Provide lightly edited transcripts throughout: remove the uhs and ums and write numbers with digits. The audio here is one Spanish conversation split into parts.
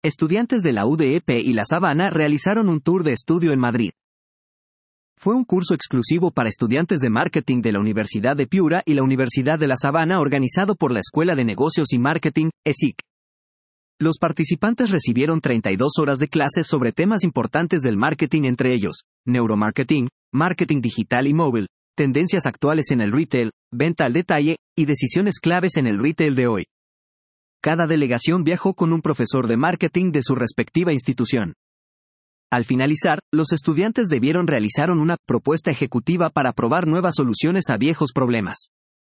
estudiantes de la UDEP y La Sabana realizaron un tour de estudio en Madrid. Fue un curso exclusivo para estudiantes de marketing de la Universidad de Piura y la Universidad de La Sabana organizado por la Escuela de Negocios y Marketing, ESIC. Los participantes recibieron 32 horas de clases sobre temas importantes del marketing, entre ellos, neuromarketing, marketing digital y móvil, tendencias actuales en el retail, venta al detalle, y decisiones claves en el retail de hoy. Cada delegación viajó con un profesor de marketing de su respectiva institución. Al finalizar, los estudiantes debieron realizar una propuesta ejecutiva para probar nuevas soluciones a viejos problemas.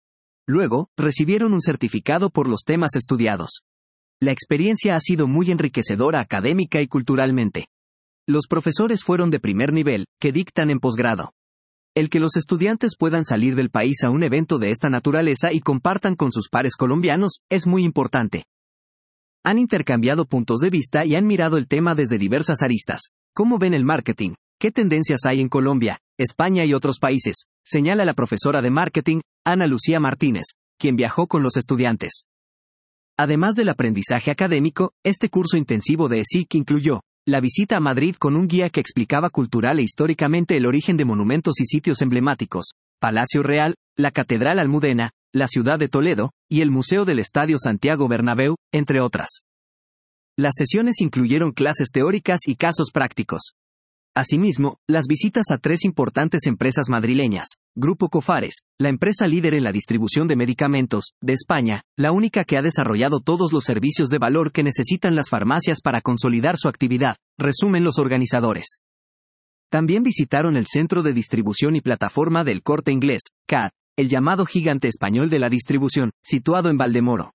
Luego, recibieron un certificado por los temas estudiados. La experiencia ha sido muy enriquecedora académica y culturalmente. Los profesores fueron de primer nivel, que dictan en posgrado. El que los estudiantes puedan salir del país a un evento de esta naturaleza y compartan con sus pares colombianos, es muy importante. Han intercambiado puntos de vista y han mirado el tema desde diversas aristas. ¿Cómo ven el marketing? ¿Qué tendencias hay en Colombia, España y otros países? Señala la profesora de marketing, Ana Lucía Martínez, quien viajó con los estudiantes. Además del aprendizaje académico, este curso intensivo de ESIC incluyó la visita a Madrid con un guía que explicaba cultural e históricamente el origen de monumentos y sitios emblemáticos, Palacio Real, la Catedral Almudena, la ciudad de Toledo, y el Museo del Estadio Santiago Bernabéu, entre otras. Las sesiones incluyeron clases teóricas y casos prácticos. Asimismo, las visitas a 3 importantes empresas madrileñas, Grupo Cofares, la empresa líder en la distribución de medicamentos, de España, la única que ha desarrollado todos los servicios de valor que necesitan las farmacias para consolidar su actividad, resumen los organizadores. También visitaron el Centro de Distribución y Plataforma del Corte Inglés, CAD, el llamado gigante español de la distribución, situado en Valdemoro.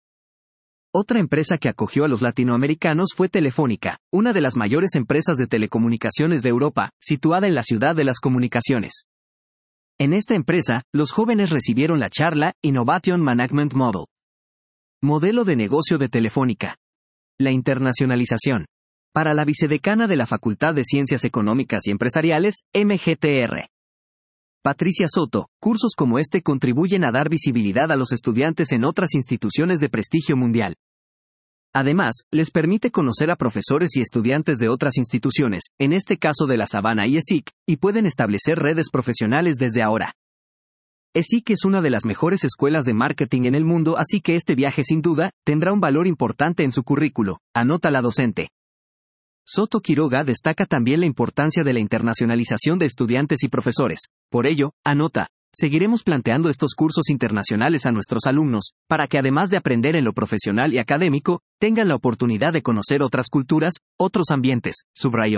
Otra empresa que acogió a los latinoamericanos fue Telefónica, una de las mayores empresas de telecomunicaciones de Europa, situada en la Ciudad de las Comunicaciones. En esta empresa, los jóvenes recibieron la charla Innovation Management Model. Modelo de negocio de Telefónica. La internacionalización. Para la vicedecana de la Facultad de Ciencias Económicas y Empresariales, MGTR. Patricia Soto, cursos como este contribuyen a dar visibilidad a los estudiantes en otras instituciones de prestigio mundial. Además, les permite conocer a profesores y estudiantes de otras instituciones, en este caso de La Sabana y ESIC, y pueden establecer redes profesionales desde ahora. ESIC es una de las mejores escuelas de marketing en el mundo, así que este viaje sin duda tendrá un valor importante en su currículo, anota la docente. Soto Quiroga destaca también la importancia de la internacionalización de estudiantes y profesores. Por ello, anota, seguiremos planteando estos cursos internacionales a nuestros alumnos, para que además de aprender en lo profesional y académico, tengan la oportunidad de conocer otras culturas, otros ambientes, subrayó.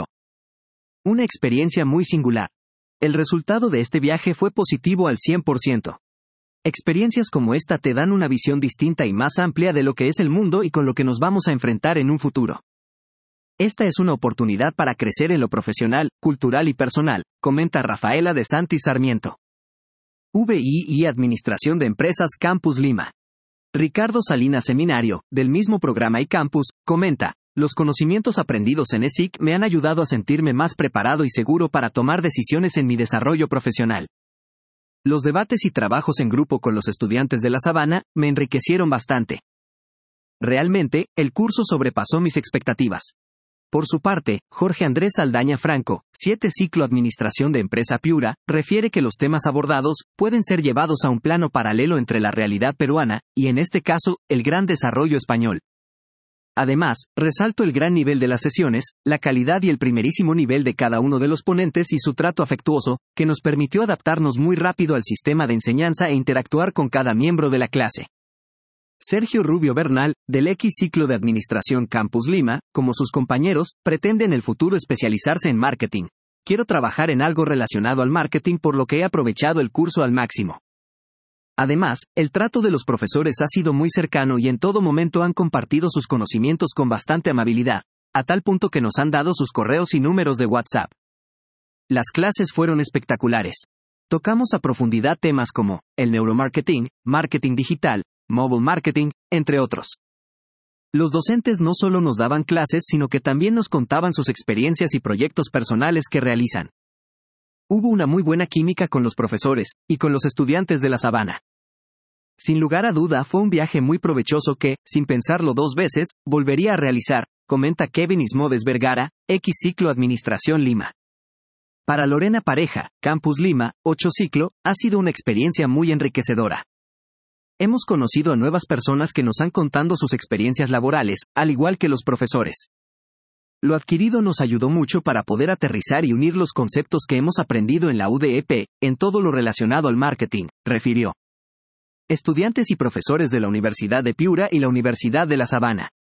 Una experiencia muy singular. El resultado de este viaje fue positivo al 100%. Experiencias como esta te dan una visión distinta y más amplia de lo que es el mundo y con lo que nos vamos a enfrentar en un futuro. Esta es una oportunidad para crecer en lo profesional, cultural y personal, comenta Rafaela de Santi Sarmiento. VI y Administración de Empresas Campus Lima. Ricardo Salinas Seminario, del mismo programa y campus, comenta, los conocimientos aprendidos en ESIC me han ayudado a sentirme más preparado y seguro para tomar decisiones en mi desarrollo profesional. Los debates y trabajos en grupo con los estudiantes de La Sabana me enriquecieron bastante. Realmente, el curso sobrepasó mis expectativas. Por su parte, Jorge Andrés Saldaña Franco, 7 ciclo Administración de Empresa Piura, refiere que los temas abordados pueden ser llevados a un plano paralelo entre la realidad peruana, y en este caso, el gran desarrollo español. Además, resalto el gran nivel de las sesiones, la calidad y el primerísimo nivel de cada uno de los ponentes y su trato afectuoso, que nos permitió adaptarnos muy rápido al sistema de enseñanza e interactuar con cada miembro de la clase. Sergio Rubio Bernal, del X ciclo de Administración Campus Lima, como sus compañeros, pretende en el futuro especializarse en marketing. Quiero trabajar en algo relacionado al marketing por lo que he aprovechado el curso al máximo. Además, el trato de los profesores ha sido muy cercano y en todo momento han compartido sus conocimientos con bastante amabilidad, a tal punto que nos han dado sus correos y números de WhatsApp. Las clases fueron espectaculares. Tocamos a profundidad temas como el neuromarketing, marketing digital, mobile marketing, entre otros. Los docentes no solo nos daban clases, sino que también nos contaban sus experiencias y proyectos personales que realizan. Hubo una muy buena química con los profesores, y con los estudiantes de La Sabana. Sin lugar a duda fue un viaje muy provechoso que, sin pensarlo 2 veces, volvería a realizar, comenta Kevin Ismodes Vergara, X Ciclo Administración Lima. Para Lorena Pareja, Campus Lima, 8 Ciclo, ha sido una experiencia muy enriquecedora. Hemos conocido a nuevas personas que nos han contado sus experiencias laborales, al igual que los profesores. Lo adquirido nos ayudó mucho para poder aterrizar y unir los conceptos que hemos aprendido en la UDEP, en todo lo relacionado al marketing, refirió. Estudiantes y profesores de la Universidad de Piura y la Universidad de La Sabana.